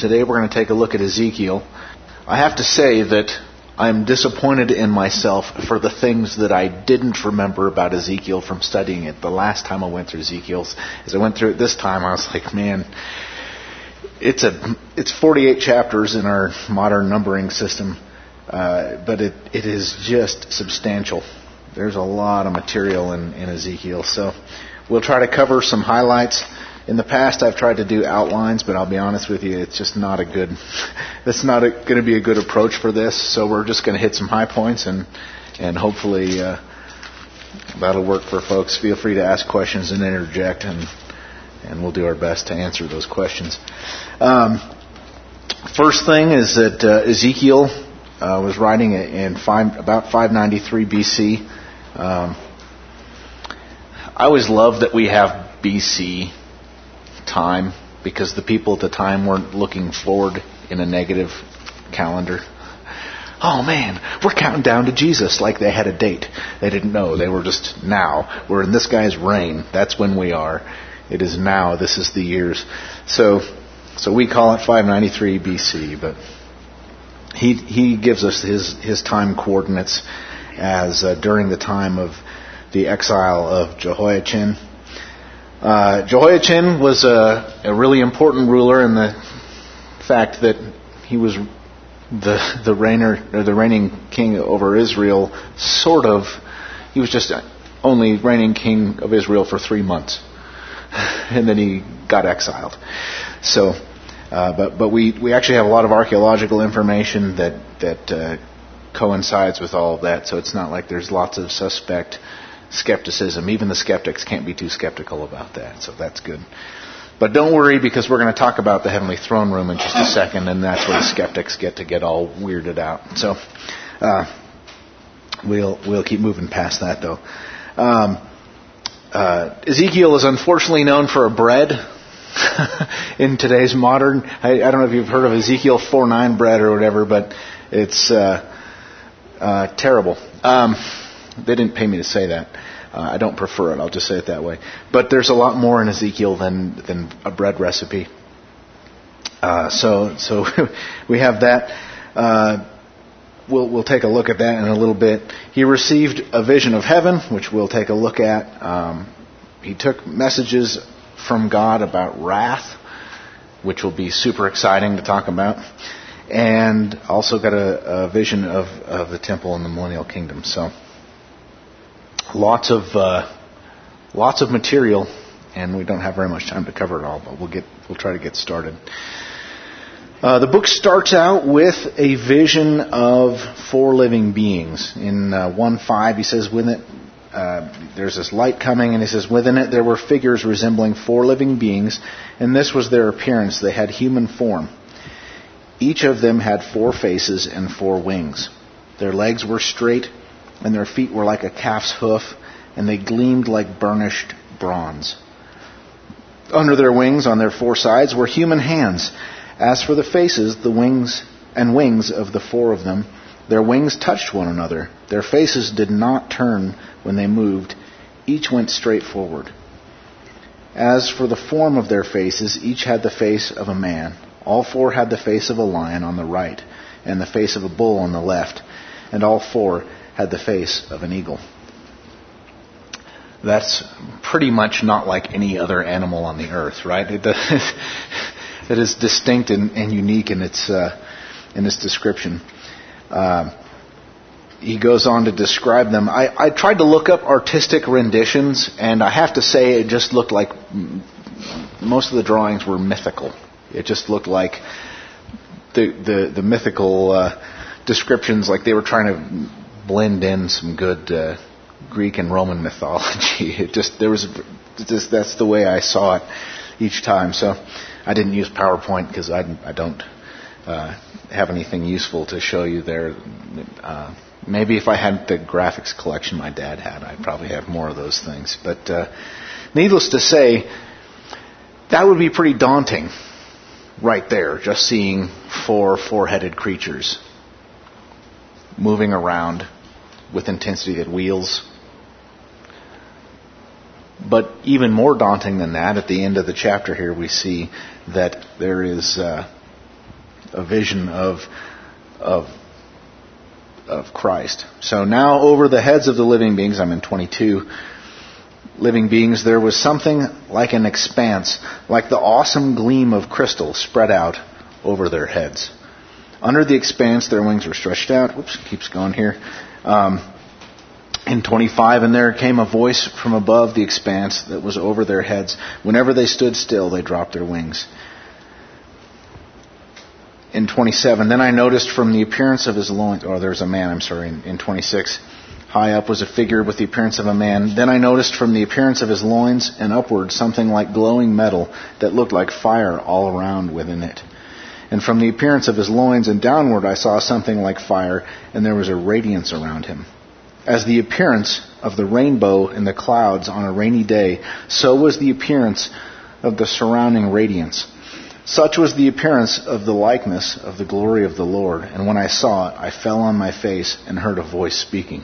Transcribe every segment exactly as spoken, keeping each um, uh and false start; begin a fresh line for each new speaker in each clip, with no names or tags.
today we're going to take a look at Ezekiel. I have to say that I'm disappointed in myself for the things that I didn't remember about Ezekiel from studying it. The last time I went through Ezekiel, as I went through it this time, I was like, man, it's a it's forty-eight chapters in our modern numbering system, uh, but it, it is just substantial. There's a lot of material in, in Ezekiel. So we'll try to cover some highlights. In the past, I've tried to do outlines, but I'll be honest with you, it's just not a good, that's not going to be a good approach for this. So we're just going to hit some high points, and and hopefully uh, that'll work for folks. Feel free to ask questions and interject, and and we'll do our best to answer those questions. Um, first thing is that uh, Ezekiel uh, was writing in five, about five ninety-three B C. Um, I always love that we have B C time, because the people at the time weren't looking forward in a negative calendar. Oh man, we're counting down to Jesus, like they had a date. They didn't know. They were just now. We're in this guy's reign. That's when we are. It is now. This is the years. So, so we call it five ninety-three B C, but he he gives us his his time coordinates as uh, during the time of the exile of Jehoiachin. Uh, Jehoiachin was a, a really important ruler in the fact that he was the the reigner or the reigning king over Israel. Sort of, he was just only reigning king of Israel for three months, and then he got exiled. So, uh, but but we, we actually have a lot of archaeological information that that uh, coincides with all of that. So it's not like there's lots of suspect skepticism. Even the skeptics can't be too skeptical about that, so that's good. But don't worry, because we're going to talk about the heavenly throne room in just a second, and that's where the skeptics get to get all weirded out. So uh, we'll we'll keep moving past that, though. Um, uh, Ezekiel is unfortunately known for a bread in today's modern. I, I don't know if you've heard of Ezekiel four nine bread or whatever, but it's uh, uh, terrible. Um, They didn't pay me to say that. Uh, I don't prefer it. I'll just say it that way. But there's a lot more in Ezekiel than than a bread recipe. Uh, so so we have that. Uh, we'll we'll take a look at that in a little bit. He received a vision of heaven, which we'll take a look at. Um, he took messages from God about wrath, which will be super exciting to talk about, and also got a, a vision of of the temple in the millennial kingdom. So. Lots of uh, lots of material, and we don't have very much time to cover it all. But we'll get we'll try to get started. Uh, the book starts out with a vision of four living beings. In uh, one five, he says, "Within it, uh, there's this light coming," and he says, "Within it there were figures resembling four living beings, and this was their appearance. They had human form. Each of them had four faces and four wings. Their legs were straight, and their feet were like a calf's hoof, and they gleamed like burnished bronze. Under their wings, on their four sides, were human hands. As for the faces, the wings and wings of the four of them, their wings touched one another. Their faces did not turn when they moved. Each went straight forward. As for the form of their faces, each had the face of a man. All four had the face of a lion on the right, and the face of a bull on the left, and all four had the face of an eagle." That's pretty much not like any other animal on the earth, right? It, it is distinct and, and unique in its uh, in its description. Uh, he goes on to describe them. I, I tried to look up artistic renditions, and I have to say it just looked like most of the drawings were mythical. It just looked like the the, the mythical uh, descriptions, like they were trying to blend in some good uh, Greek and Roman mythology. It just there was just that's the way I saw it each time. So I didn't use PowerPoint because I I don't uh, have anything useful to show you there. Uh, maybe if I had the graphics collection my dad had, I'd probably have more of those things. But uh, needless to say, that would be pretty daunting, right there, just seeing four four-headed creatures moving around with intensity that wheels. But even more daunting than that, at the end of the chapter here, we see that there is uh, a vision of of of Christ. So now over the heads of the living beings, I'm in twenty-two, living beings, there was something like an expanse, like the awesome gleam of crystal spread out over their heads. Under the expanse, their wings were stretched out. Whoops, keeps going here. Um, in twenty-five, and there came a voice from above the expanse that was over their heads. Whenever they stood still, they dropped their wings. In twenty-seven, then I noticed from the appearance of his loins, oh, there's a man, I'm sorry, in, in twenty-six, high up was a figure with the appearance of a man. Then I noticed from the appearance of his loins and upward something like glowing metal that looked like fire all around within it. And from the appearance of his loins and downward I saw something like fire, and there was a radiance around him. As the appearance of the rainbow in the clouds on a rainy day, so was the appearance of the surrounding radiance. Such was the appearance of the likeness of the glory of the Lord. And when I saw it, I fell on my face and heard a voice speaking.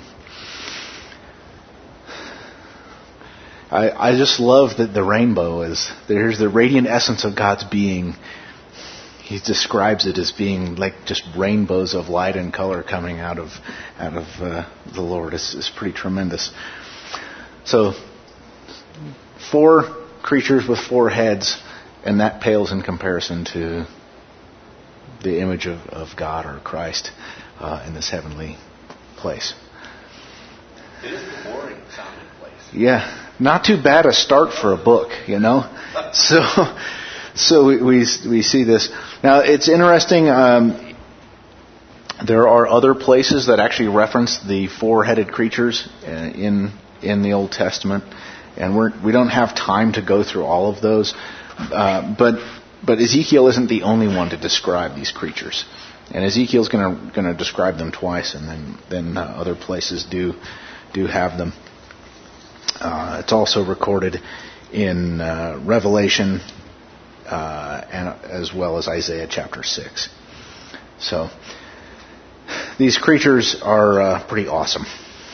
I, I just love that the rainbow is, there's the radiant essence of God's being. He describes it as being like just rainbows of light and color coming out of out of uh, the Lord. It's, it's pretty tremendous. So, four creatures with four heads, and that pales in comparison to the image of, of God or Christ uh, in this heavenly place.
It is the boring sounding place.
Yeah, not too bad a start for a book, you know. So. So we, we we see this. Now it's interesting, um, there are other places that actually reference the four-headed creatures uh, in in the Old Testament, and we're, we don't have time to go through all of those. Uh, but but Ezekiel isn't the only one to describe these creatures, and Ezekiel's going to going to describe them twice, and then then uh, other places do do have them. Uh, it's also recorded in uh, Revelation. Uh, and as well as Isaiah chapter six. So these creatures are uh, pretty awesome.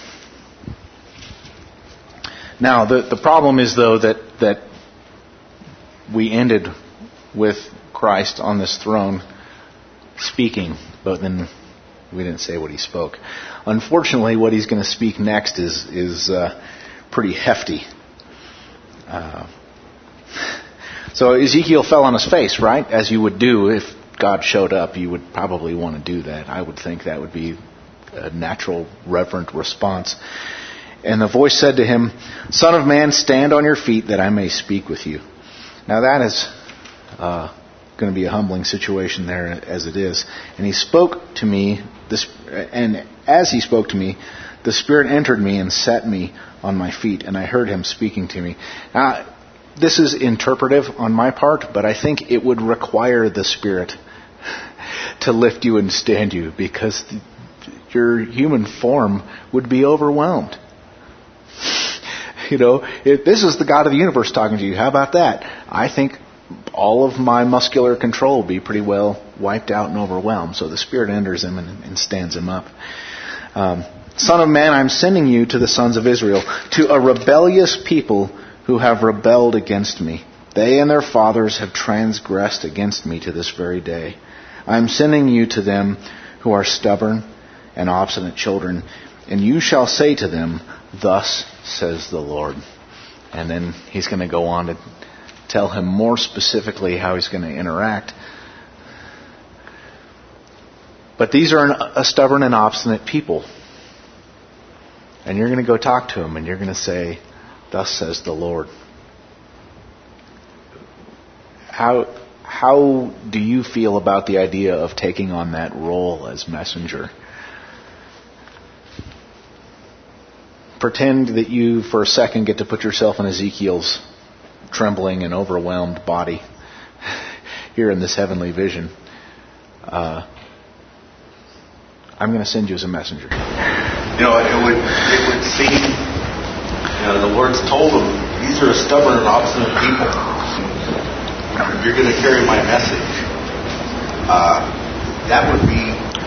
Now the the problem is though that that we ended with Christ on this throne speaking, but then we didn't say what he spoke. Unfortunately, what he's going to speak next is is uh, pretty hefty. Uh, So Ezekiel fell on his face, right? As you would do if God showed up, you would probably want to do that. I would think that would be a natural, reverent response. And the voice said to him, "Son of man, stand on your feet that I may speak with you." Now that is uh, going to be a humbling situation there as it is. And he spoke to me, this, and as he spoke to me, the Spirit entered me and set me on my feet, and I heard him speaking to me. Now, this is interpretive on my part, but I think it would require the Spirit to lift you and stand you, because your human form would be overwhelmed. You know, if this is the God of the universe talking to you, how about that? I think all of my muscular control would be pretty well wiped out and overwhelmed. So the Spirit enters him and, and stands him up. Um, Son of man, I'm sending you to the sons of Israel, to a rebellious people who have rebelled against me. They and their fathers have transgressed against me to this very day. I am sending you to them who are stubborn and obstinate children, and you shall say to them, thus says the Lord. And then he's going to go on to tell him more specifically how he's going to interact. But these are an, a stubborn and obstinate people. And you're going to go talk to them, and you're going to say, thus says the Lord. How how do you feel about the idea of taking on that role as messenger? Pretend that you, for a second, get to put yourself in Ezekiel's trembling and overwhelmed body here in this heavenly vision. Uh, I'm going to send you as a messenger.
You know, it would it would seem, you know, the Lord's told them, these are a stubborn and obstinate people. If you're going to carry my message, uh, that would be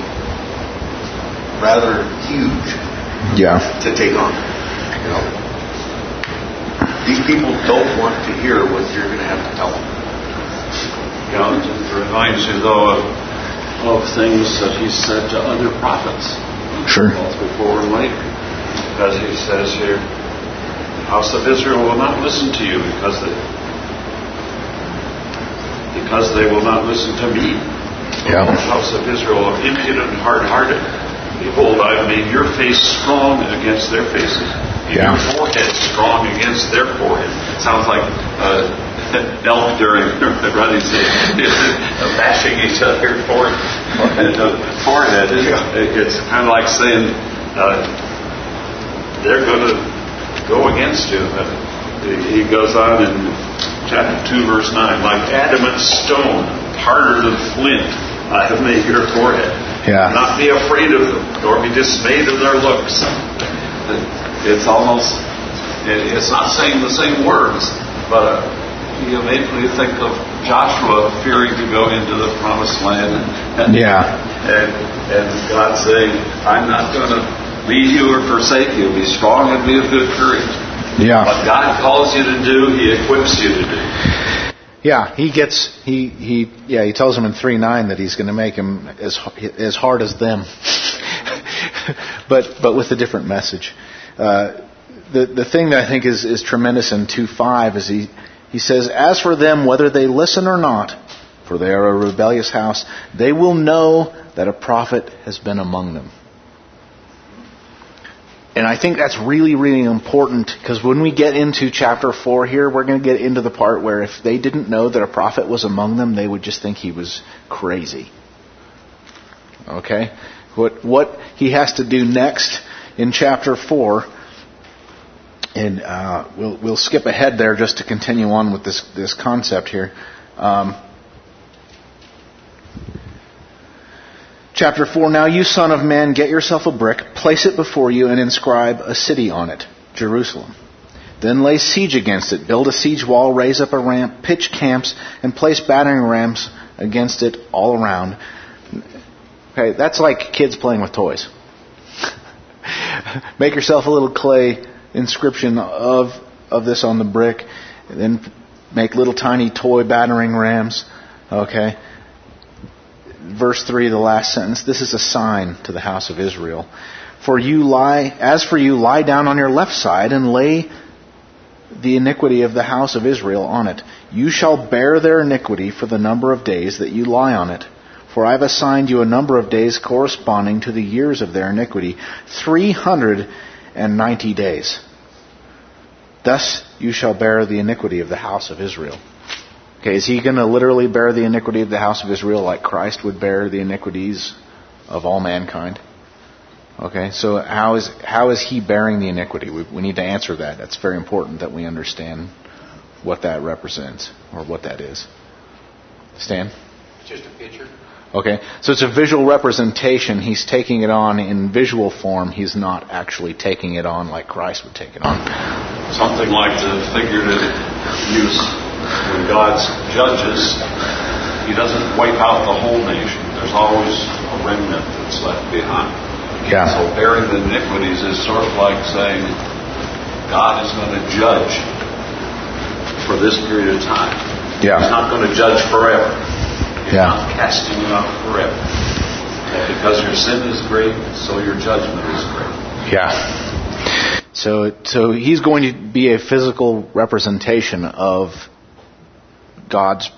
rather huge.
Yeah.
To take on. You know, these people don't want to hear what you're going to have to tell them.
You know, it just reminds you though of of things that he said to other prophets.
Sure.
Both before and later. Because he says here, the house of Israel will not listen to you because they, because they will not listen to me.
Yeah.
The house of Israel are impudent and hard-hearted. Behold, I have made your face strong against their faces.
Yeah.
Your forehead strong against their forehead. Sounds like uh, elk during the running season, bashing each other's forehead. forehead. It's kind of like saying uh, they're going to go against you. He goes on in chapter two, verse nine, like adamant stone, harder than flint, I have made your forehead.
Yeah.
Not be afraid of them, nor be dismayed of their looks. It's almost, it's not saying the same words, but you make me think of Joshua fearing to go into the promised land. And,
yeah.
And, and God saying, I'm not going to leave you or forsake you. Be strong and be of good courage.
Yeah.
What God calls you to do, He equips you to do.
Yeah, he gets he he yeah he tells him in three nine that he's going to make him as as hard as them, but but with a different message. Uh, the the thing that I think is, is tremendous in two five is he he says, as for them, whether they listen or not, for they are a rebellious house, they will know that a prophet has been among them. And I think that's really, really important, because when we get into chapter four here, we're going to get into the part where if they didn't know that a prophet was among them, they would just think he was crazy. Okay? What what he has to do next in chapter four, and uh, we'll we'll skip ahead there just to continue on with this this concept here. Um, Chapter four, now you son of man, get yourself a brick, place it before you, and inscribe a city on it, Jerusalem. Then lay siege against it, build a siege wall, raise up a ramp, pitch camps, and place battering rams against it all around. Okay, that's like kids playing with toys. Make yourself a little clay inscription of, of this on the brick, and then make little tiny toy battering rams. Okay. Verse three, the last sentence, this is a sign to the house of Israel. For you lie, as for you, lie down on your left side and lay the iniquity of the house of Israel on it. You shall bear their iniquity for the number of days that you lie on it. For I have assigned you a number of days corresponding to the years of their iniquity, three hundred and ninety days. Thus you shall bear the iniquity of the house of Israel. Okay, is he going to literally bear the iniquity of the house of Israel like Christ would bear the iniquities of all mankind? Okay, so how is how is he bearing the iniquity? We, we need to answer that. That's very important that we understand what that represents or what that is. Stan?
Just a picture.
Okay, so it's a visual representation. He's taking it on in visual form. He's not actually taking it on like Christ would take it on.
Something like the figurative use. When God judges, He doesn't wipe out the whole nation. There's always a remnant that's left behind.
Yeah.
So bearing the iniquities is sort of like saying God is going to judge for this period of time.
Yeah.
He's not going to judge forever. He's
Yeah.
not casting you out forever. And because your sin is great, so your judgment is great.
Yeah. So, so he's going to be a physical representation of God's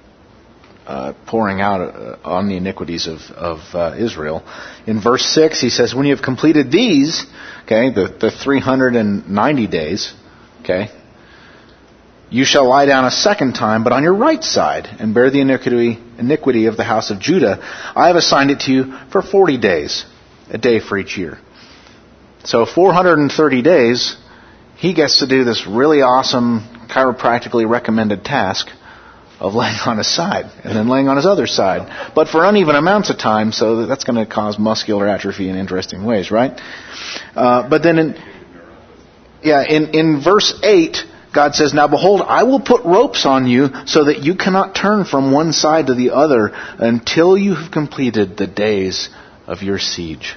uh, pouring out uh, on the iniquities of, of uh, Israel. In verse six, he says, when you have completed these, okay, the, the three hundred ninety days, okay, you shall lie down a second time, but on your right side, and bear the iniquity, iniquity of the house of Judah. I have assigned it to you for forty days, a day for each year. So four hundred thirty days, he gets to do this really awesome, chiropractically recommended task of laying on his side and then laying on his other side. But for uneven amounts of time, so that's going to cause muscular atrophy in interesting ways, right? Uh, but then in, yeah, in, in verse eight, God says, now behold, I will put ropes on you so that you cannot turn from one side to the other until you have completed the days of your siege.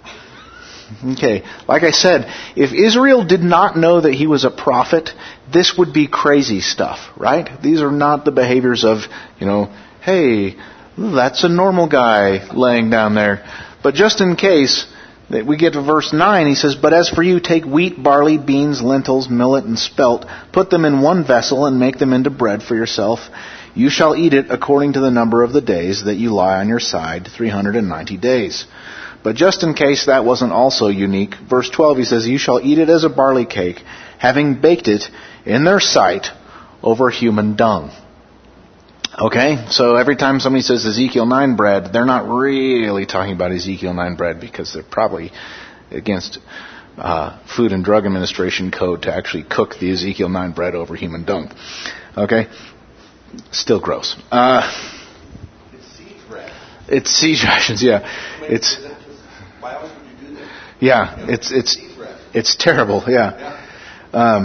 Okay, like I said, if Israel did not know that he was a prophet, this would be crazy stuff, right? These are not the behaviors of, you know, hey, that's a normal guy laying down there. But just in case, we get to verse nine, he says, "But as for you, take wheat, barley, beans, lentils, millet, and spelt, put them in one vessel, and make them into bread for yourself. You shall eat it according to the number of the days that you lie on your side, three hundred ninety days. But just in case that wasn't also unique, verse twelve, he says, "You shall eat it as a barley cake, having baked it in their sight over human dung." Okay, so every time somebody says Ezekiel nine bread, they're not really talking about Ezekiel nine bread, because they're probably against uh, Food and Drug Administration code to actually cook the Ezekiel nine bread over human dung. Okay, still gross. Uh,
it's siege rations.
It's siege rations, yeah.
I mean,
it's
why else would you do that?
yeah,
You know,
it's it's
siege rations.
it's terrible, yeah.
Yeah.
Um,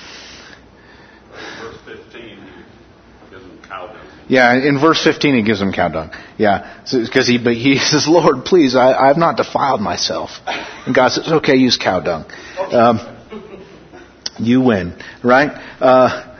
Verse fifteen, he gives them cow dung.
Yeah, in verse fifteen he gives them cow dung. Yeah, because he but he says, "Lord, please, I, I have not defiled myself." And God says, "Okay, use cow dung. Um, you win, right?" Uh,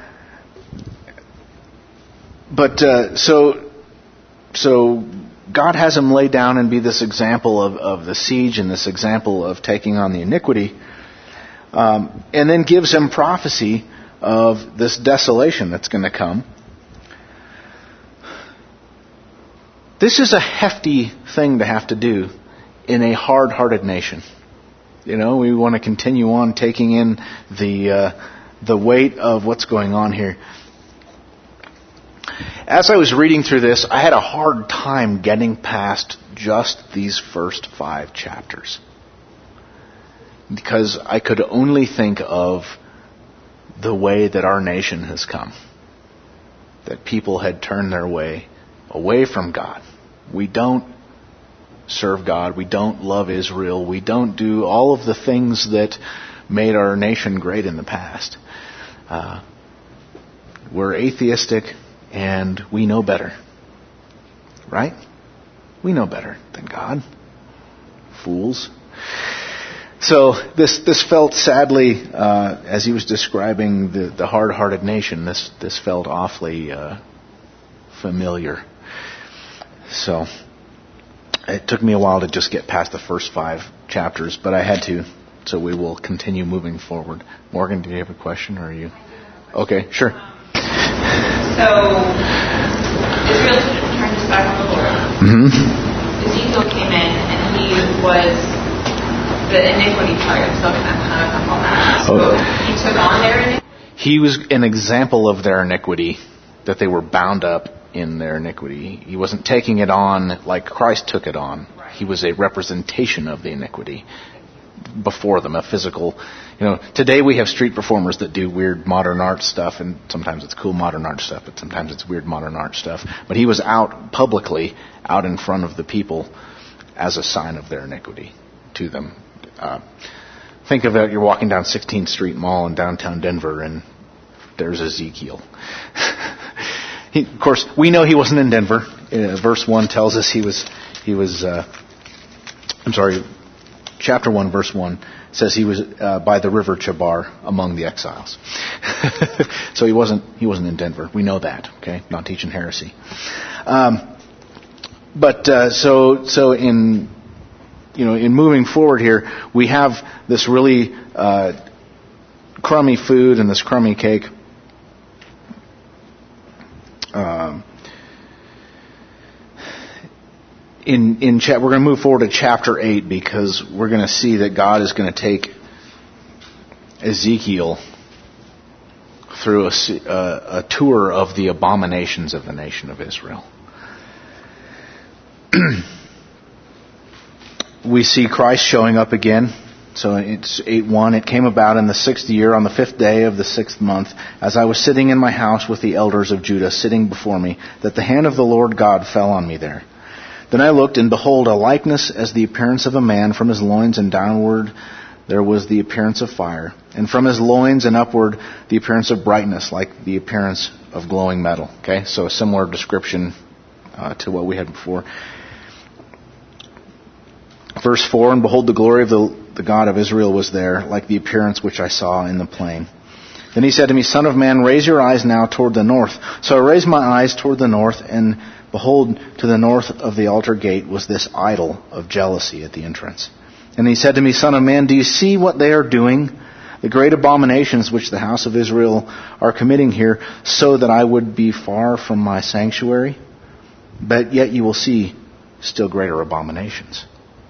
but uh, so so God has him lay down and be this example of, of the siege and this example of taking on the iniquity, um, and then gives him prophecy of this desolation that's going to come. This is a hefty thing to have to do in a hard-hearted nation. You know, we want to continue on taking in the uh, the weight of what's going on here. As I was reading through this, I had a hard time getting past just these first five chapters, because I could only think of the way that our nation has come. That people had turned their way away from God. We don't serve God. We don't love Israel. We don't do all of the things that made our nation great in the past. Uh, we're atheistic, and we know better. Right? We know better than God. Fools. So this this felt sadly, uh, as he was describing the, the hard-hearted nation, this, this felt awfully uh, familiar. So it took me a while to just get past the first five chapters, but I had to, so we will continue moving forward. Morgan, do you have a question, or are you? Okay, sure.
So, Israel turned his back on the Lord.
Mm-hmm.
Ezekiel came in, and he was the iniquity part, so kind of on that. So
Oh.
he took on their iniquity.
He was an example of their iniquity, that they were bound up in their iniquity. He wasn't taking it on like Christ took it on.
Right.
He was a representation of the iniquity before them, a physical. You know, today we have street performers that do weird modern art stuff, and sometimes it's cool modern art stuff, but sometimes it's weird modern art stuff. But he was out publicly, out in front of the people, as a sign of their iniquity to them. Uh, think of it, you're walking down sixteenth Street Mall in downtown Denver, and there's Ezekiel. He, of course, we know he wasn't in Denver. Uh, verse one tells us he was. He was. Uh, I'm sorry. Chapter one, verse one says he was uh, by the river Chabar among the exiles. So he wasn't. He wasn't in Denver. We know that. Okay, not teaching heresy. Um, but uh, so so in you know in moving forward here, we have this really uh, crummy food and this crummy cake. Um, in in cha- we're going to move forward to chapter eight, because we're going to see that God is going to take Ezekiel through a, a, a tour of the abominations of the nation of Israel. We see Christ showing up again. So it's eight one. It came about in the sixth year, on the fifth day of the sixth month, as I was sitting in my house with the elders of Judah sitting before me, that the hand of the Lord God fell on me there. Then I looked, and behold, a likeness as the appearance of a man. From his loins and downward there was the appearance of fire, and from his loins and upward the appearance of brightness, like the appearance of glowing metal. Okay, so a similar description uh, to what we had before. Verse four, and behold, the glory of the, the God of Israel was there, like the appearance which I saw in the plain. Then he said to me, Son of man, raise your eyes now toward the north. So I raised my eyes toward the north, and behold, to the north of the altar gate was this idol of jealousy at the entrance. And he said to me, Son of man, do you see what they are doing? The great abominations which the house of Israel are committing here, so that I would be far from my sanctuary? But yet you will see still greater abominations.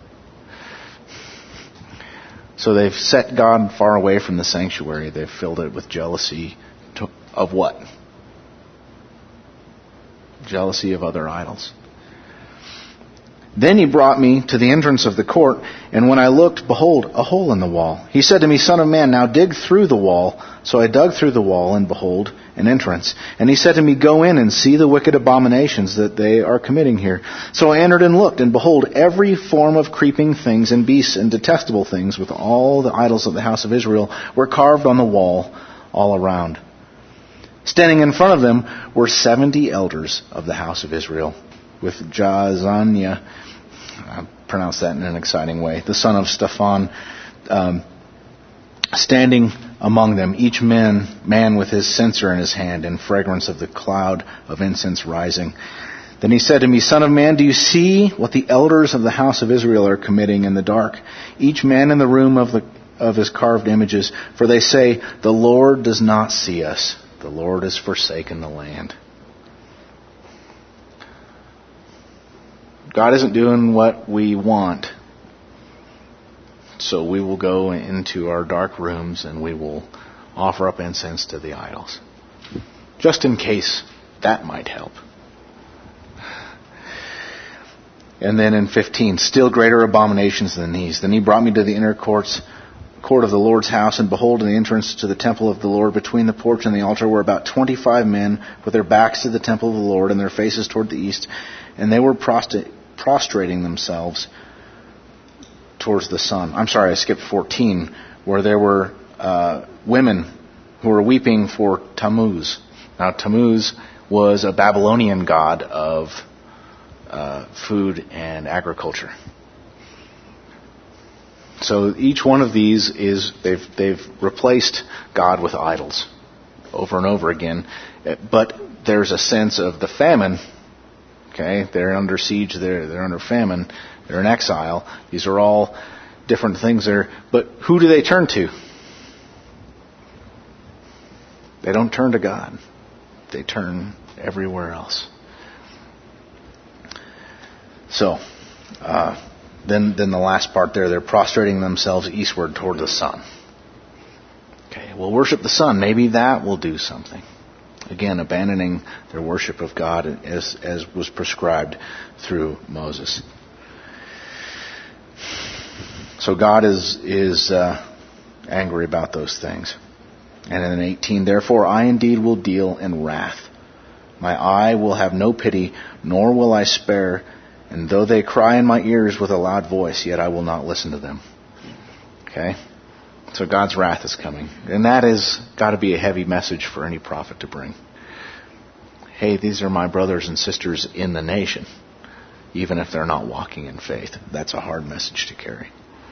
So they've set God far away from the sanctuary. They've filled it with jealousy to, of what? Jealousy of other idols. Then he brought me to the entrance of the court, and when I looked, behold, a hole in the wall. He said to me, Son of man, now dig through the wall. So I dug through the wall, and behold, an entrance. And he said to me, Go in and see the wicked abominations that they are committing here. So I entered and looked, and behold, every form of creeping things and beasts and detestable things with all the idols of the house of Israel were carved on the wall all around. Standing in front of them were seventy elders of the house of Israel, with Jaazaniah, I pronounce that in an exciting way, the son of Stephan, um, standing among them, each man, man with his censer in his hand, and fragrance of the cloud of incense rising. Then he said to me, Son of man, do you see what the elders of the house of Israel are committing in the dark? Each man in the room of the of his carved images, for they say, The Lord does not see us. The Lord has forsaken the land. God isn't doing what we want. So we will go into our dark rooms and we will offer up incense to the idols. Just in case that might help. And then in fifteen, still greater abominations than these. Then he brought me to the inner courts, court of the Lord's house, and behold, in the entrance to the temple of the Lord, between the porch and the altar, were about twenty-five men with their backs to the temple of the Lord and their faces toward the east. And they were prostrate. prostrating themselves towards the sun. I'm sorry, I skipped fourteen, where there were uh, women who were weeping for Tammuz. Now, Tammuz was a Babylonian god of uh, food and agriculture. So each one of these is they've they've replaced God with idols over and over again. But there's a sense of the famine. Okay, they're under siege, they're, they're under famine, they're in exile. These are all different things there. But who do they turn to? They don't turn to God. They turn everywhere else. So, uh, then, then the last part there, they're prostrating themselves eastward toward the sun. Okay, we'll worship the sun. Maybe that will do something. Again, abandoning their worship of God as, as was prescribed through Moses. So God is is uh, angry about those things. And in eighteen, therefore I indeed will deal in wrath. My eye will have no pity, nor will I spare. And though they cry in my ears with a loud voice, yet I will not listen to them. Okay? So God's wrath is coming. And that has got to be a heavy message for any prophet to bring. Hey, these are my brothers and sisters in the nation, even if they're not walking in faith. That's a hard message to carry.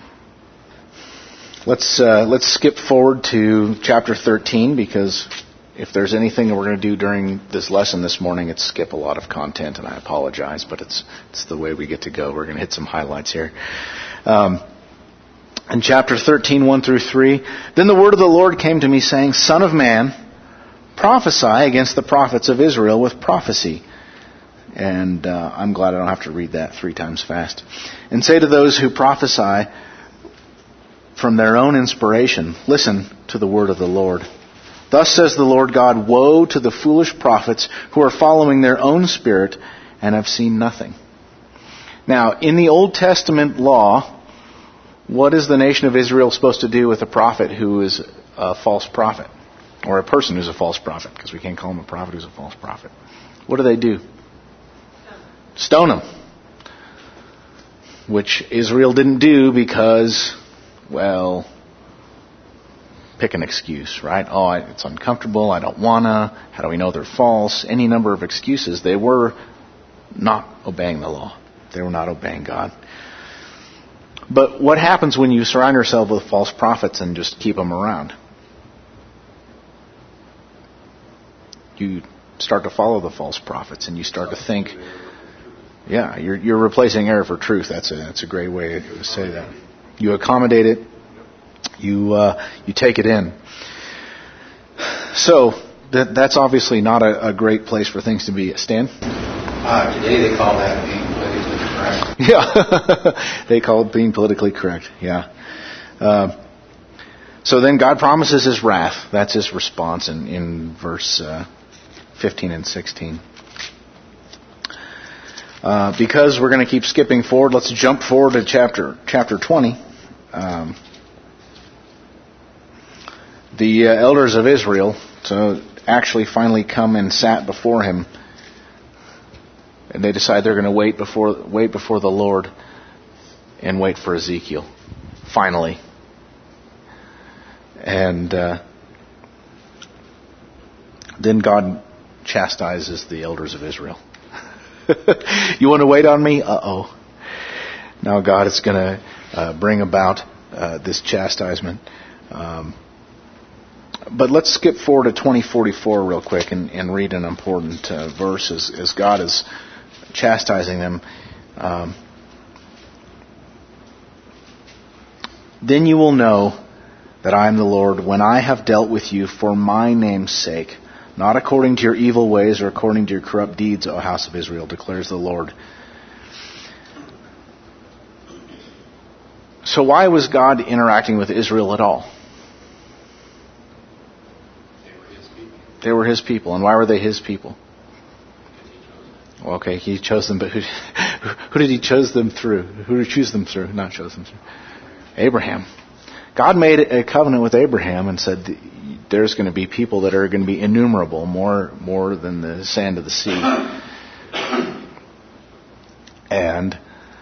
Let's uh, let's skip forward to chapter thirteen, because if there's anything that we're going to do during this lesson this morning, it's skip a lot of content, and I apologize, but it's it's the way we get to go. We're going to hit some highlights here. Um, In chapter thirteen, one through three, then the word of the Lord came to me, saying, Son of man, prophesy against the prophets of Israel with prophecy. And uh, I'm glad I don't have to read that three times fast. And say to those who prophesy from their own inspiration, listen to the word of the Lord. Thus says the Lord God, woe to the foolish prophets who are following their own spirit and have seen nothing. Now, in the Old Testament law, what is the nation of Israel supposed to do with a prophet who is a false prophet? Or a person who's a false prophet, because we can't call him a prophet who's a false prophet. What do they do? Stone him. Which Israel didn't do because, well, pick an excuse, right? Oh, it's uncomfortable, I don't wanna, how do we know they're false? Any number of excuses. They were not obeying the law. They were not obeying God. But what happens when you surround yourself with false prophets and just keep them around? You start to follow the false prophets, and you start to think, yeah, you're you're replacing error for truth. That's a that's a great way to say that. You accommodate it. You uh, you take it in. So that that's obviously not a, a great place for things to be. Stan?
Uh, today they call that being politically correct.
Yeah, they call it being politically correct. Yeah. Uh, so then God promises His wrath. That's His response in in verse uh, fifteen and sixteen. Uh, because we're going to keep skipping forward, let's jump forward to chapter chapter twenty. Um, the uh, elders of Israel so actually finally come and sat before Him, and they decide they're going to wait before wait before the Lord and wait for Ezekiel. Finally, and uh, then God chastises the elders of Israel. You want to wait on me? Uh-oh. Now God is going to uh, bring about uh, this chastisement. Um, but let's skip forward to twenty forty-four real quick and, and read an important uh, verse as, as God is chastising them. Um, then you will know that I am the Lord when I have dealt with you for my name's sake. Not according to your evil ways or according to your corrupt deeds, O house of Israel, declares the Lord. So why was God interacting with Israel at all?
They were His people.
They were His people. And why were they His people? Well, okay, He chose them, but who, who did He choose them through? Who did He choose them through? Not chose them through. Abraham. God made a covenant with Abraham and said, there's going to be people that are going to be innumerable, more more than the sand of the sea. And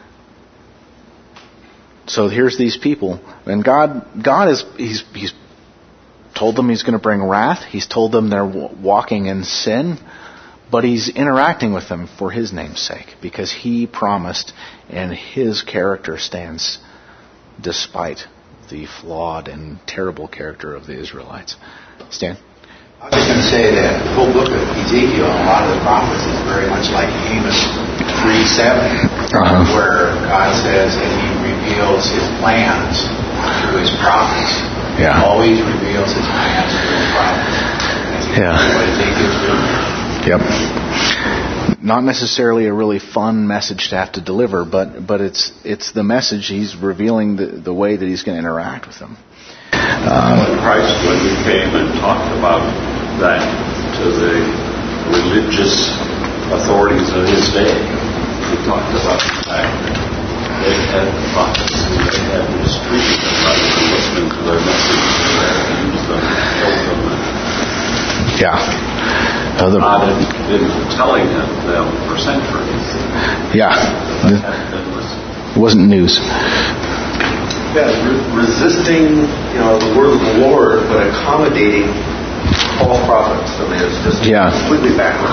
so here's these people, and God God is he's he's told them He's going to bring wrath. He's told them they're walking in sin, but He's interacting with them for His name's sake, because He promised, and His character stands despite the flawed and terrible character of the Israelites. Stan?
I was just going to say that the whole book of Ezekiel and a lot of the prophets is very much like Amos three seven, uh-huh. where God says that He reveals His plans through His prophets.
Yeah.
He always reveals His plans through His prophets.
Yeah.
What Ezekiel's doing.
Yep. Not necessarily a really fun message to have to deliver, but but it's it's the message. He's revealing the, the way that He's going to interact with them.
Um, Christ, when He came and talked about that to the religious authorities of His day, He talked about the fact that they had the prophets and they had mistreated them rather than listening to their message, and used them, killed them.
Yeah. Other,
God had been telling them for centuries.
Yeah. It wasn't news.
Yeah, re- resisting, you know, the word of the Lord, but accommodating false prophets. I mean, it's just
yeah.
completely backwards.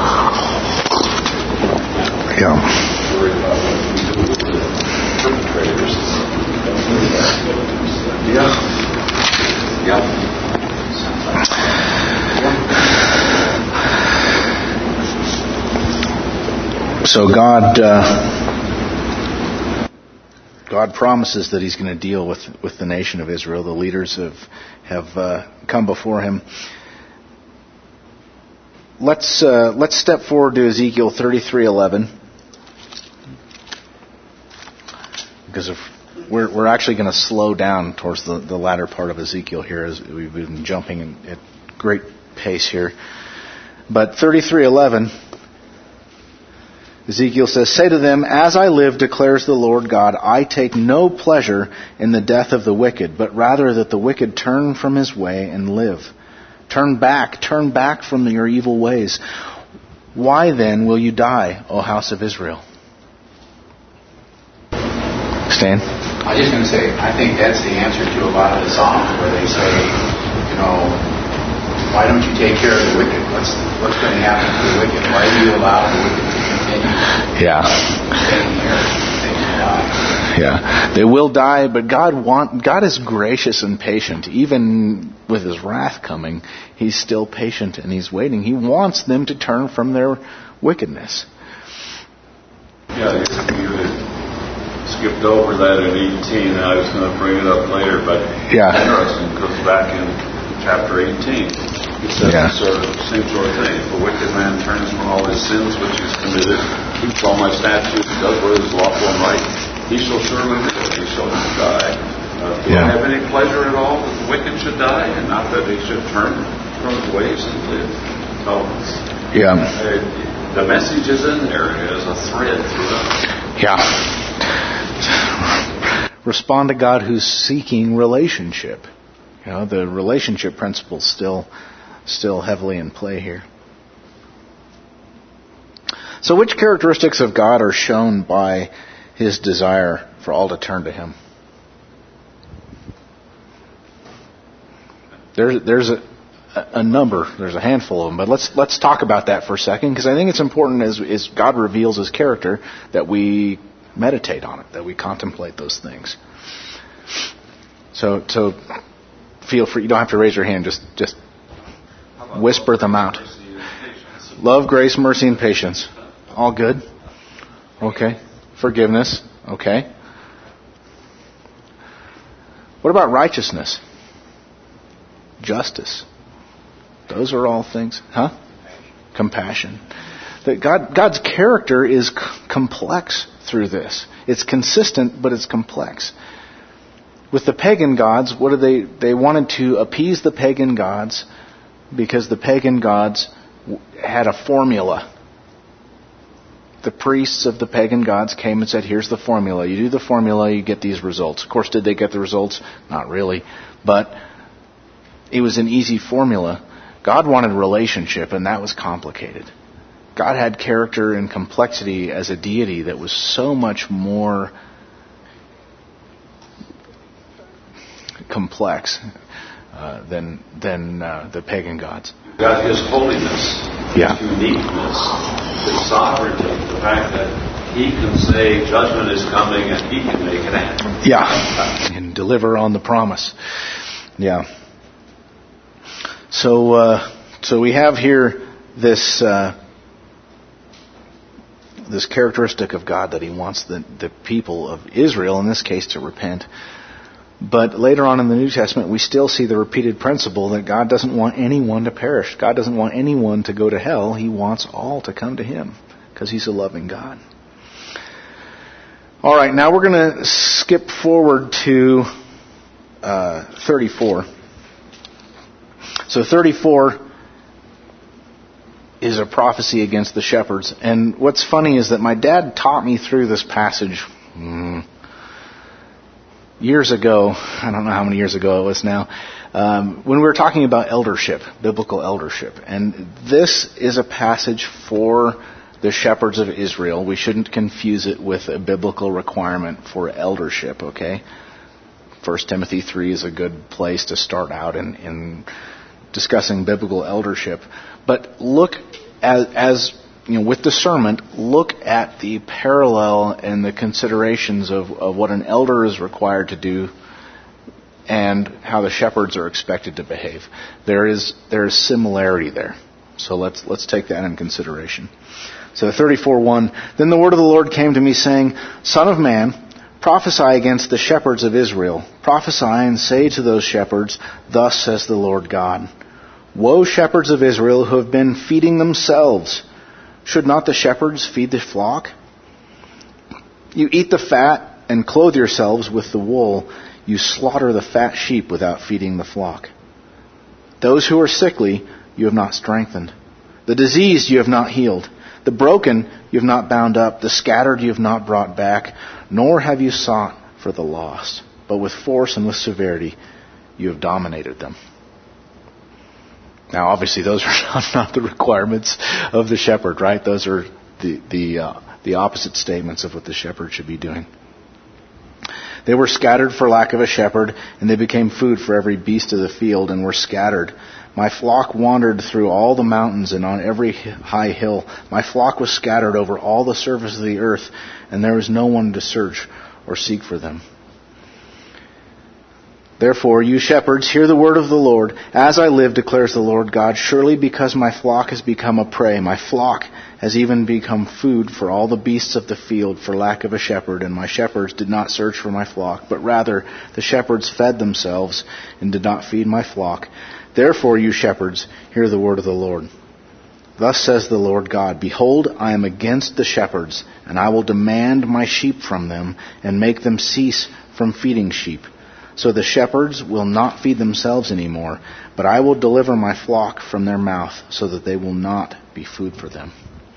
Yeah.
Worried about what we do with the perpetrators. Yeah. Yeah.
So God, uh, God promises that He's going to deal with, with the nation of Israel. The leaders have have uh, come before Him. Let's uh, let's step forward to Ezekiel thirty-three eleven, because if we're we're actually going to slow down towards the, the latter part of Ezekiel here, as we've been jumping in, at great pace here. But thirty-three eleven. Ezekiel says, "Say to them, as I live, declares the Lord God, I take no pleasure in the death of the wicked, but rather that the wicked turn from his way and live. Turn back, turn back from your evil ways. Why then will you die, O house of Israel?" Stan?
I was just going to say, I think that's the answer to a lot of the Psalms where they say, you know, why don't you take care of the wicked? What's what's going to happen to the wicked? Why do you allow the wicked to continue?
Yeah.
They
yeah. They will die, but God want God is gracious and patient, even with his wrath coming, he's still patient and he's waiting. He wants them to turn from their wickedness.
Yeah, you had skipped over that in eighteen. I was going to bring it up later, but
yeah.
It's interesting because back in chapter eighteen, it says
yeah.
the sort of, same sort of thing. If a wicked man turns from all his sins which he's committed, keeps all my statutes, does what is lawful and right, he shall surely live, he shall not die. Uh, do yeah. I have any pleasure at all that the wicked should die, and not that he should turn from his ways and live? So,
yeah.
Uh, the message is in there as a thread throughout.
Yeah. Respond to God who's seeking relationship. You know, the relationship principle still, still heavily in play here. So, which characteristics of God are shown by His desire for all to turn to Him? There's there's a, a number, there's a handful of them, but let's let's talk about that for a second, because I think it's important as, as God reveals His character that we meditate on it, that we contemplate those things. So so feel free. You don't have to raise your hand. Just just whisper them out. Love, grace, mercy, and patience. All good. Okay. Forgiveness. Okay. What about righteousness? Justice. Those are all things. Huh? Compassion. That God, God's character is c- complex through this. It's consistent, but it's complex. With the pagan gods, what did they? They wanted to appease the pagan gods because the pagan gods had a formula. The priests of the pagan gods came and said, here's the formula. You do the formula, you get these results. Of course, did they get the results? Not really. But it was an easy formula. God wanted relationship, and that was complicated. God had character and complexity as a deity that was so much more complex uh, than than uh, the pagan gods.
God, His holiness,
yeah.
His uniqueness, His sovereignty, the fact that He can say judgment is coming and He can make it happen.
Yeah, and deliver on the promise. Yeah. So, uh, so we have here this uh, this characteristic of God that He wants the, the people of Israel, in this case, to repent. But later on in the New Testament, we still see the repeated principle that God doesn't want anyone to perish. God doesn't want anyone to go to hell. He wants all to come to Him because He's a loving God. All right, now we're going to skip forward to uh, thirty-four. So thirty-four is a prophecy against the shepherds. And what's funny is that my dad taught me through this passage mm, years ago. I don't know how many years ago it was now. Um, when we were talking about eldership, biblical eldership. And this is a passage for the shepherds of Israel. We shouldn't confuse it with a biblical requirement for eldership, okay? First Timothy three is a good place to start out in, in discussing biblical eldership. But look, as, as you know, with discernment, look at the parallel and the considerations of, of what an elder is required to do and how the shepherds are expected to behave. There is there is similarity there. So let's let's take that in consideration. So thirty-four one, then the word of the Lord came to me, saying, Son of man, prophesy against the shepherds of Israel. Prophesy and say to those shepherds, Thus says the Lord God, Woe, shepherds of Israel, who have been feeding themselves. Should not the shepherds feed the flock? You eat the fat and clothe yourselves with the wool. You slaughter the fat sheep without feeding the flock. Those who are sickly you have not strengthened. The diseased you have not healed. The broken you have not bound up. The scattered you have not brought back. Nor have you sought for the lost. But with force and with severity you have dominated them. Now, obviously, those are not the requirements of the shepherd, right? Those are the the uh, the opposite statements of what the shepherd should be doing. They were scattered for lack of a shepherd, and they became food for every beast of the field, and were scattered. My flock wandered through all the mountains and on every high hill. My flock was scattered over all the surface of the earth, and there was no one to search or seek for them. Therefore, you shepherds, hear the word of the Lord. As I live, declares the Lord God, surely because my flock has become a prey, my flock has even become food for all the beasts of the field for lack of a shepherd, and my shepherds did not search for my flock, but rather the shepherds fed themselves and did not feed my flock. Therefore, you shepherds, hear the word of the Lord. Thus says the Lord God, behold, I am against the shepherds, and I will demand my sheep from them, and make them cease from feeding sheep. So the shepherds will not feed themselves anymore, but I will deliver my flock from their mouth, so that they will not be food for them.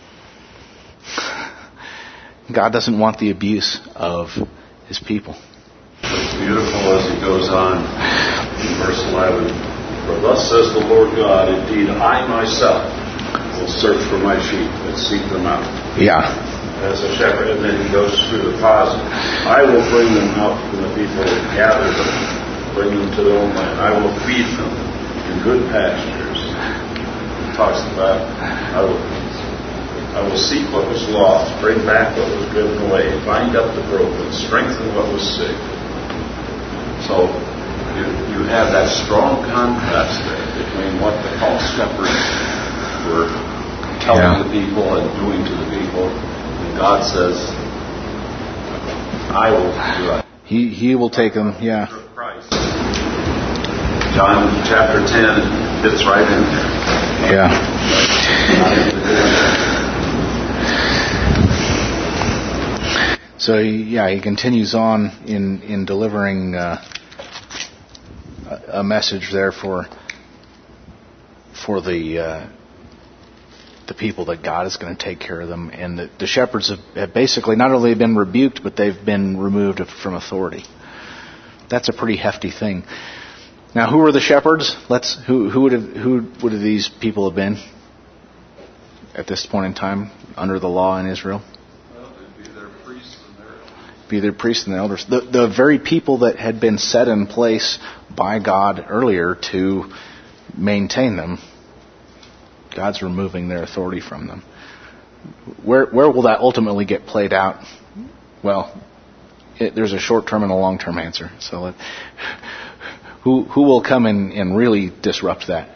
God doesn't want the abuse of His people.
It's beautiful as He goes on in verse eleven. For thus says the Lord God, indeed I myself will search for my sheep and seek them out.
Yeah.
As a shepherd, and then he goes through the positive. I will bring them out from the people and gather them, bring them to their own land. I will feed them in good pastures. He talks about I will, I will seek what was lost, bring back what was driven away, bind up the broken, strengthen what was sick. So you, you have that strong contrast there between what the false shepherds were telling yeah. the people and doing to the people. God says, I will do it.
He he will take them, yeah.
John chapter ten fits right in there.
Yeah. So, yeah, he continues on in, in delivering uh, a message there for, for the... Uh, the people that God is going to take care of them, and the, the shepherds have, have basically not only been rebuked, but they've been removed from authority. That's a pretty hefty thing. Now, who were the shepherds? Let's who who would have, who would have these people have been at this point in time under the law in Israel?
Well, they'd be their priests and their elders.
Be their priests and their elders. The the very people that had been set in place by God earlier to maintain them. God's removing their authority from them. Where where will that ultimately get played out? Well, it, there's a short-term and a long-term answer. So, let, who who will come in and really disrupt that?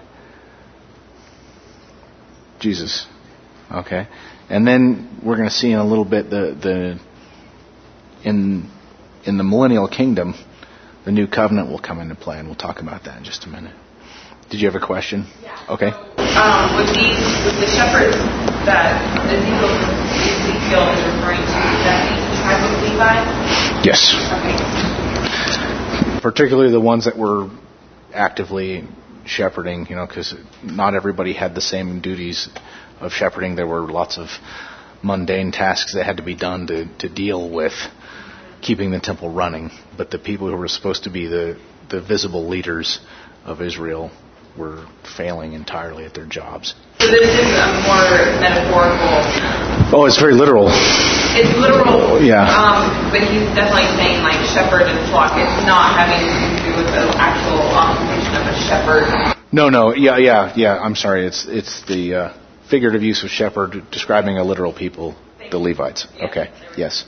Jesus. Okay, and then we're going to see in a little bit the the in in the millennial kingdom, the new covenant will come into play, and we'll talk about that in just a minute. Did you have a question?
Yeah.
Okay.
Um, with these, with the shepherds that Ezekiel, Ezekiel is referring to, is that the tribe of Levi?
Yes.
Okay.
Particularly the ones that were actively shepherding, you know, because not everybody had the same duties of shepherding. There were lots of mundane tasks that had to be done to, to deal with keeping the temple running. But the people who were supposed to be the, the visible leaders of Israel were failing entirely at their jobs.
So this is a more metaphorical.
Oh, it's very literal.
It's literal.
Yeah.
Um, but he's definitely saying like shepherd and flock. It's not having to do with the actual occupation of a shepherd.
No, no. Yeah, yeah, yeah. I'm sorry. It's it's the uh, figurative use of shepherd describing a literal people, the Levites.
Yeah.
Okay. Yes.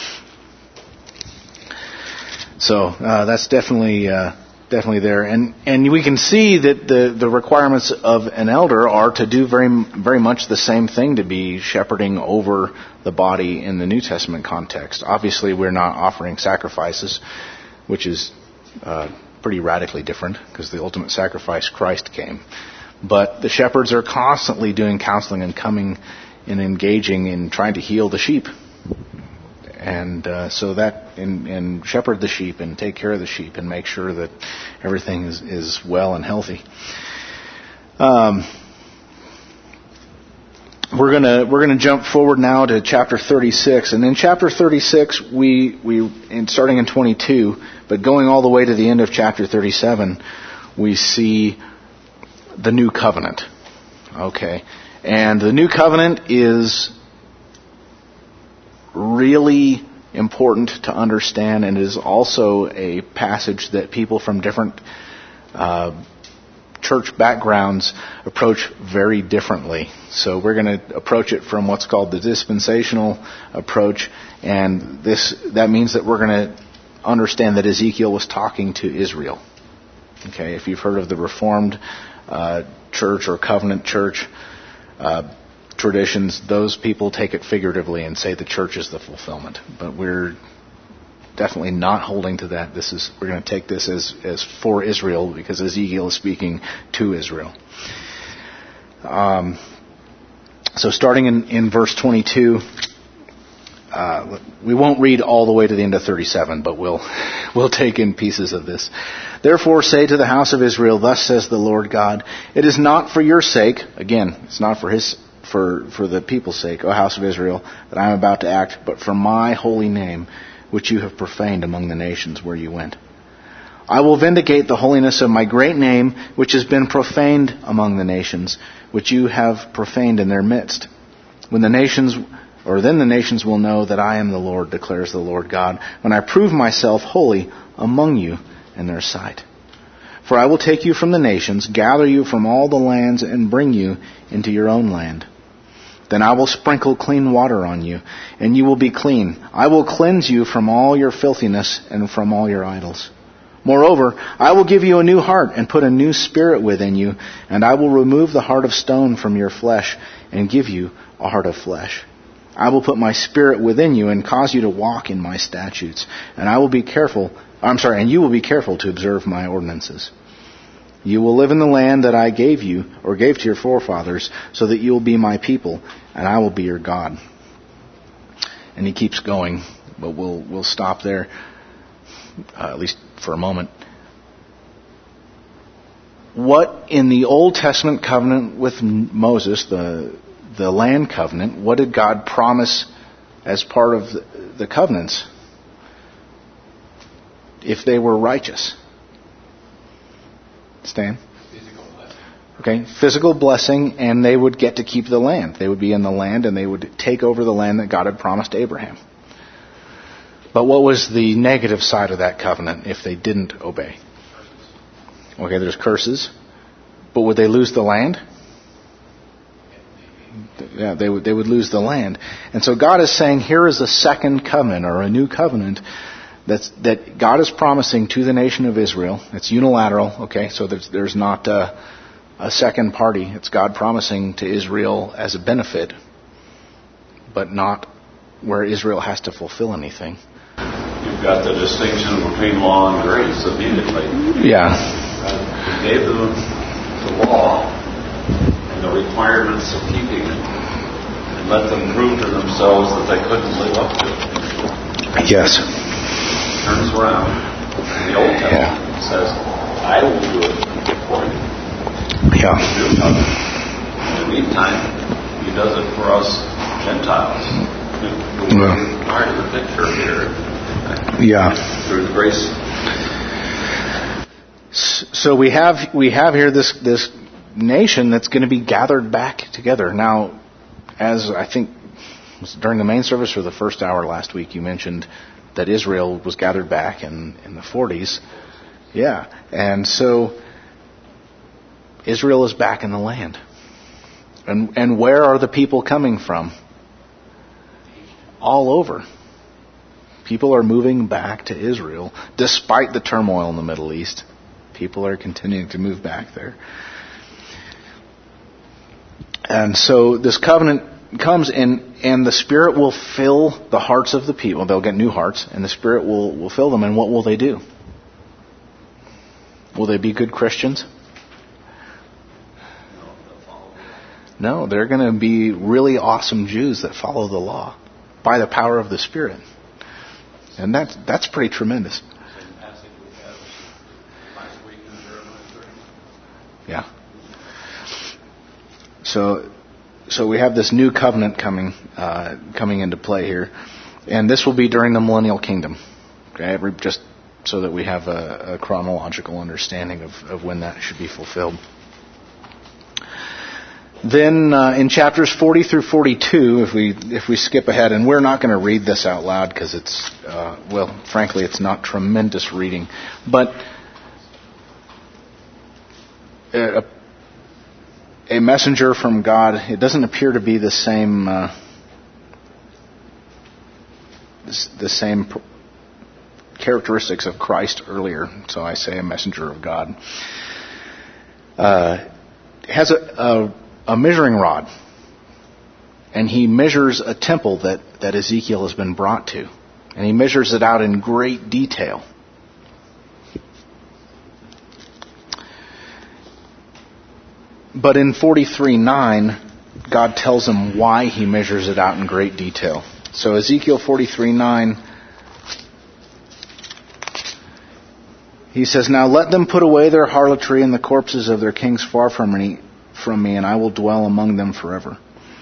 So uh, that's definitely. Uh, Definitely there, and and we can see that the, the requirements of an elder are to do very very much the same thing, to be shepherding over the body in the New Testament context. Obviously, we're not offering sacrifices, which is uh, pretty radically different because the ultimate sacrifice, Christ, came. But the shepherds are constantly doing counseling and coming and engaging in trying to heal the sheep. And uh, so that, and, and shepherd the sheep and take care of the sheep and make sure that everything is, is well and healthy. Um, we're gonna we're gonna jump forward now to chapter thirty-six, and in chapter thirty-six we we in, starting in twenty-two, but going all the way to the end of chapter thirty-seven, we see the new covenant. Okay, and the new covenant is really important to understand, and is also a passage that people from different uh, church backgrounds approach very differently. So we're going to approach it from what's called the dispensational approach, and this that means that we're going to understand that Ezekiel was talking to Israel. Okay, if you've heard of the Reformed uh, church or covenant church uh, traditions, those people take it figuratively and say the church is the fulfillment. But we're definitely not holding to that. This is we're going to take this as, as for Israel, because Ezekiel is speaking to Israel. Um, so starting in, in verse twenty-two, uh, we won't read all the way to the end of thirty-seven, but we'll we'll take in pieces of this. Therefore say to the house of Israel, thus says the Lord God, it is not for your sake, again, it's not for his for for the people's sake, O house of Israel, that I am about to act, but for my holy name, which you have profaned among the nations where you went. I will vindicate the holiness of my great name, which has been profaned among the nations, which you have profaned in their midst. When the nations, or then the nations will know that I am the Lord, declares the Lord God, when I prove myself holy among you in their sight. For I will take you from the nations, gather you from all the lands, and bring you into your own land. Then I will sprinkle clean water on you, and you will be clean. I will cleanse you from all your filthiness and from all your idols. Moreover, I will give you a new heart and put a new spirit within you, and I will remove the heart of stone from your flesh and give you a heart of flesh. I will put my spirit within you and cause you to walk in my statutes, and I will be careful, I'm sorry, and you will be careful to observe my ordinances. You will live in the land that I gave you, or gave to your forefathers, so that you will be my people, and I will be your God. And he keeps going, but we'll we'll stop there, uh, at least for a moment. What in the Old Testament covenant with Moses, the the land covenant, what did God promise as part of the, the covenants? If they were righteous. Stan? Physical blessing. Okay, physical blessing, and they would get to keep the land. They would be in the land, and they would take over the land that God had promised Abraham. But what was the negative side of that covenant if they didn't obey? Okay, there's curses. But would they lose the land? Yeah, they would, they would lose the land. And so God is saying, here is a second covenant, or a new covenant, That's, that God is promising to the nation of Israel. It's unilateral, okay? So there's, there's not a, a second party. It's God promising to Israel as a benefit, but not where Israel has to fulfill anything.
You've got the distinction between law and grace immediately.
Yeah.
God gave them the law and the requirements of keeping it, and let them prove to themselves that they couldn't live up to it.
Yes.
Turns around in the Old Testament and yeah. says, I will do it for you.
Yeah.
In the meantime, he does it for us Gentiles.
Yeah.
Part of the picture here.
Yeah.
Through the grace.
So we have we have here this this nation that's going to be gathered back together. Now, as I think during the main service or the first hour last week, you mentioned that Israel was gathered back in, in the forties. Yeah. And so Israel is back in the land. And and where are the people coming from? All over. People are moving back to Israel, despite the turmoil in the Middle East. People are continuing to move back there. And so this covenant comes in, and the Spirit will fill the hearts of the people. They'll get new hearts, and the Spirit will, will fill them. And what will they do? Will they be good Christians? No, they're going to be really awesome Jews that follow the law by the power of the Spirit. And that's, that's pretty tremendous. Yeah. So, so we have this new covenant coming, uh, coming into play here, and this will be during the millennial kingdom. Okay, just so that we have a, a chronological understanding of, of when that should be fulfilled. Then uh, in chapters forty through forty-two, if we if we skip ahead, and we're not going to read this out loud because it's uh, well, frankly, it's not tremendous reading, but a, a messenger from God. It doesn't appear to be the same uh, the same characteristics of Christ earlier, so I say a messenger of God, uh, has a, a, a measuring rod, and he measures a temple that, that Ezekiel has been brought to, and he measures it out in great detail. But in forty-three nine, God tells him why he measures it out in great detail. So Ezekiel forty-three nine, he says, "Now let them put away their harlotry and the corpses of their kings far from me, from me, and I will dwell among them forever."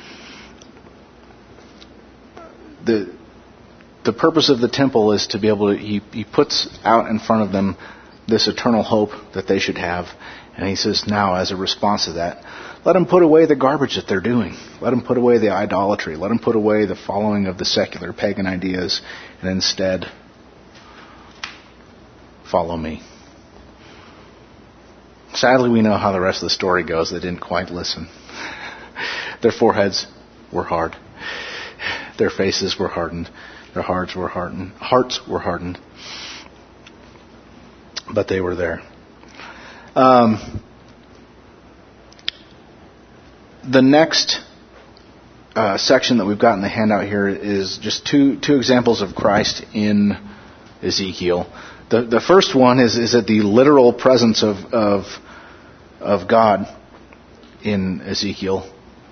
The the purpose of the temple is to be able to, he, he puts out in front of them this eternal hope that they should have. And he says, now, as a response to that, let them put away the garbage that they're doing. Let them put away the idolatry. Let them put away the following of the secular pagan ideas, and instead follow me. Sadly, we know how the rest of the story goes. They didn't quite listen. Their foreheads were hard. Their faces were hardened. Their hearts were hardened. Hearts were hardened. But they were there. Um, the next uh, section that we've got in the handout here is just two two examples of Christ in Ezekiel. The the first one is is at the literal presence of of of God in Ezekiel.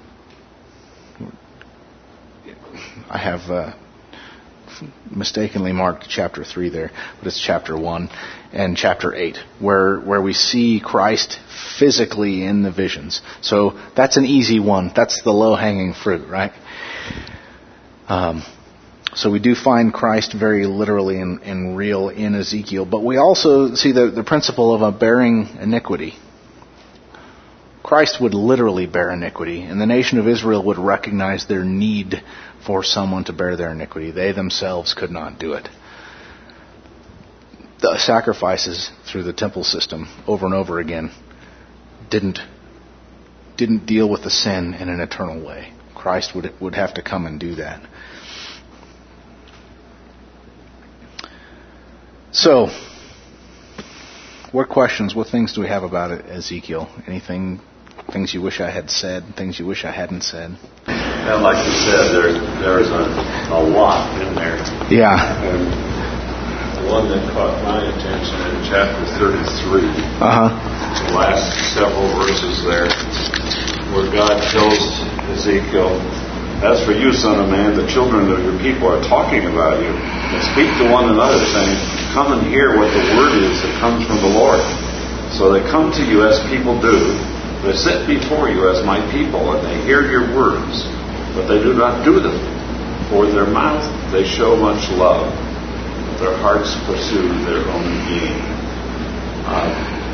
I have uh, mistakenly marked chapter three there, but it's chapter one and chapter eight, where where we see Christ physically in the visions. So that's an easy one. That's the low-hanging fruit, right? Um, so we do find Christ very literally and, and real in Ezekiel, but we also see the, the principle of a bearing iniquity. Christ would literally bear iniquity, and the nation of Israel would recognize their need for someone to bear their iniquity. They themselves could not do it. The sacrifices through the temple system over and over again didn't didn't deal with the sin in an eternal way. Christ would would have to come and do that. So, what questions, what things do we have about it, Ezekiel? Anything, things you wish I had said, things you wish I hadn't said?
And like you said, there there's a, a lot in there.
Yeah.
And the one that caught my attention in chapter thirty-three,
uh-huh.
the last several verses there, where God tells Ezekiel, "As for you, son of man, the children of your people are talking about you. And speak to one another, saying, come and hear what the word is that comes from the Lord. So they come to you as people do. They sit before you as my people, and they hear your words, but they do not do them. For their mouth they show much love, but their hearts pursue their own gain." Uh,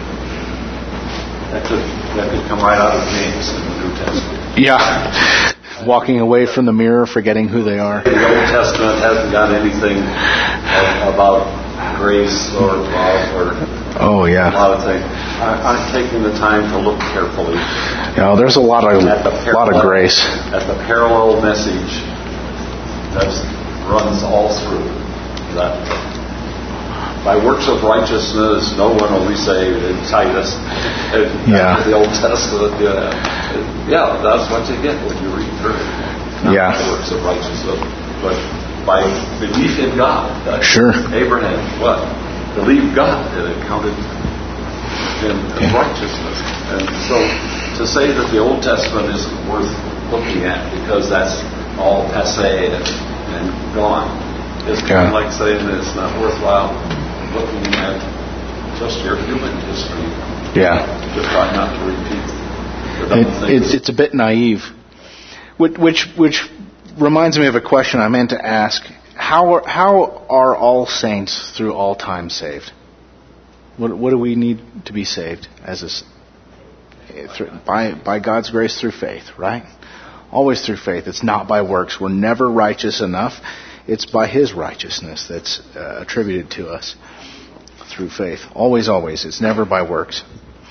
that could that could come right out of James in the New Testament.
Yeah. Walking away from the mirror, forgetting who they are.
The Old Testament hasn't got anything about grace or love or
oh yeah,
a lot of things. I, I'm taking the time to look carefully.
Yeah, there's a lot of a par- lot of grace
at the parallel message that runs all through that. By works of righteousness, no one will be saved in Titus. And
yeah.
The Old Testament, yeah, yeah, that's what you get when you read through it. Not
yeah.
the works of righteousness, but by belief in God.
Sure.
Abraham, what? Believed God, and it counted him as yeah. righteousness. And so to say that the Old Testament isn't worth looking at because that's all passé and, and gone, is kind
yeah.
of like saying that it's not worthwhile looking at just your human history.
Yeah.
To try not to repeat the
it, it's, it's a bit naive. Which, which which reminds me of a question I meant to ask. How are, how are all saints through all time saved? What, what do we need to be saved? As a, through, by, by God's grace through faith, right? Always through faith. It's not by works. We're never righteous enough. It's by His righteousness that's uh, attributed to us through faith. Always, always. It's never by works.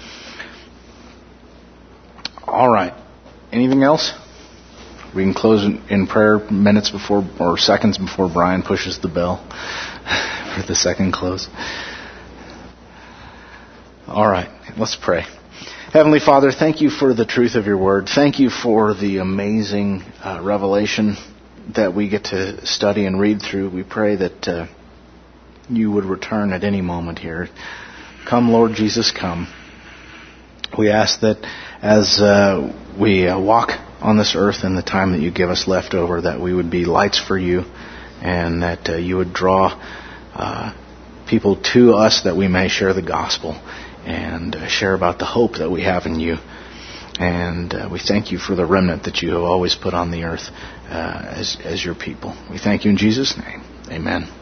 All right. Anything else? We can close in prayer minutes before or seconds before Brian pushes the bell. for the second close. All right, let's pray. Heavenly Father, thank you for the truth of your word. Thank you for the amazing uh, revelation that we get to study and read through. We pray that uh, you would return at any moment here. Come, Lord Jesus, come. We ask that as uh, we uh, walk on this earth in the time that you give us left over, that we would be lights for you, and that uh, you would draw uh, people to us, that we may share the gospel and uh, share about the hope that we have in you. And uh, we thank you for the remnant that you have always put on the earth uh, as, as your people. We thank you in Jesus' name. Amen.